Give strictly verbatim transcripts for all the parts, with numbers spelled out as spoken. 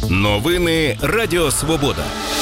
Новини Радіо Свобода.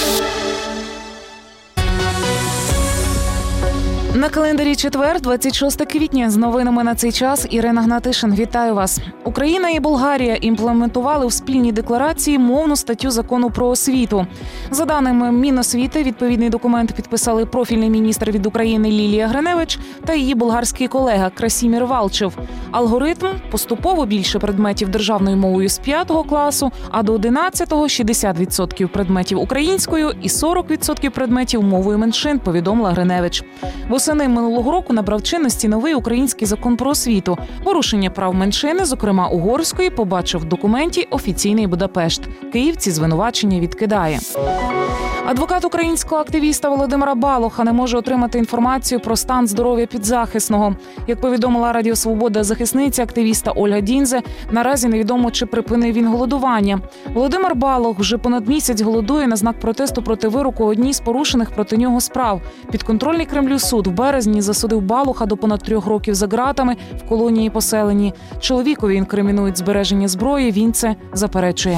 На календарі четвер, двадцять шостого квітня. З новинами на цей час Ірина Гнатишин. Вітаю вас. Україна і Болгарія імплементували у спільній декларації мовну статтю закону про освіту. За даними Міносвіти, відповідний документ підписали профільний міністр від України Лілія Гриневич та її болгарський колега Красімір Валчев. Алгоритм – поступово більше предметів державною мовою з п'ятого класу, а до одинадцятого – шістдесят відсотків предметів українською і сорок відсотків предметів мовою меншин, повідомила Гриневич. Восени минулого року набрав чинності новий український закон про освіту. Порушення прав меншини, зокрема угорської, побачив в документі офіційний Будапешт. Київ ці звинувачення відкидає. Адвокат українського активіста Володимира Балуха не може отримати інформацію про стан здоров'я підзахисного. Як повідомила Радіо Свобода захисниця активіста Ольга Діндзе, наразі невідомо, чи припинив він голодування. Володимир Балух вже понад місяць голодує на знак протесту проти вироку одній з порушених проти нього справ. Підконтрольний Кремлю суд в березні засудив Балуха до понад трьох років за ґратами в колонії поселенні. Чоловікові інкримінують збереження зброї, він це заперечує.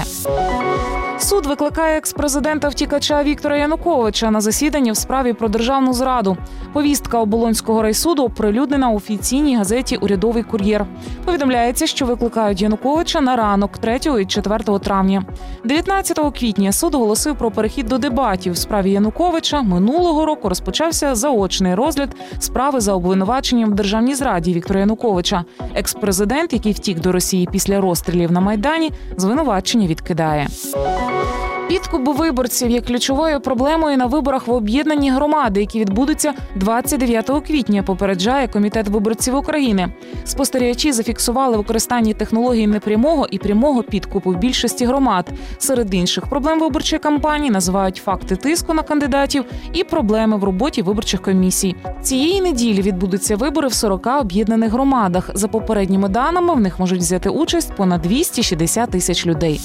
Суд викликає екс-президента-втікача Віктора Януковича на засідання в справі про державну зраду. Повістка Оболонського райсуду оприлюднена у офіційній газеті «Урядовий кур'єр». Повідомляється, що викликають Януковича на ранок третього і четвертого травня. дев'ятнадцятого квітня суд оголосив про перехід до дебатів. В справі Януковича минулого року розпочався заочний розгляд справи за обвинуваченням в державній зраді Віктора Януковича. Екс-президент, який втік до Росії після розстрілів на Майдані, звинувачення відкидає. Підкуп виборців є ключовою проблемою на виборах в об'єднані громади, які відбудуться двадцять дев'ятого квітня, попереджає Комітет виборців України. Спостерігачі зафіксували використання технологій непрямого і прямого підкупу в більшості громад. Серед інших проблем виборчої кампанії називають факти тиску на кандидатів і проблеми в роботі виборчих комісій. Цієї неділі відбудуться вибори в сорока об'єднаних громадах. За попередніми даними, в них можуть взяти участь понад двісті шістдесят тисяч людей.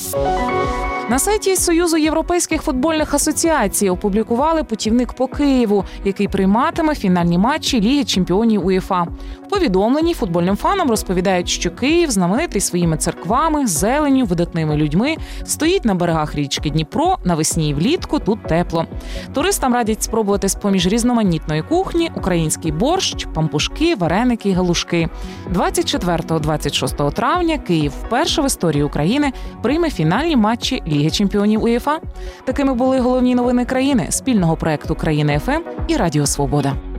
На сайті Союзу європейських футбольних асоціацій опублікували путівник по Києву, який прийматиме фінальні матчі Ліги чемпіонів УЄФА. В повідомленні футбольним фанам розповідають, що Київ, знаменитий своїми церквами, зеленню, видатними людьми, стоїть на берегах річки Дніпро, навесні і влітку тут тепло. Туристам радять спробувати з-поміж різноманітної кухні український борщ, пампушки, вареники і галушки. двадцять четвертого - двадцять шостого травня Київ вперше в історії України прийме фінальні матчі Ліги чемпіонів УЄФА. Такими були головні новини країни, спільного проекту «Країна еф ем» і Радіо Свобода.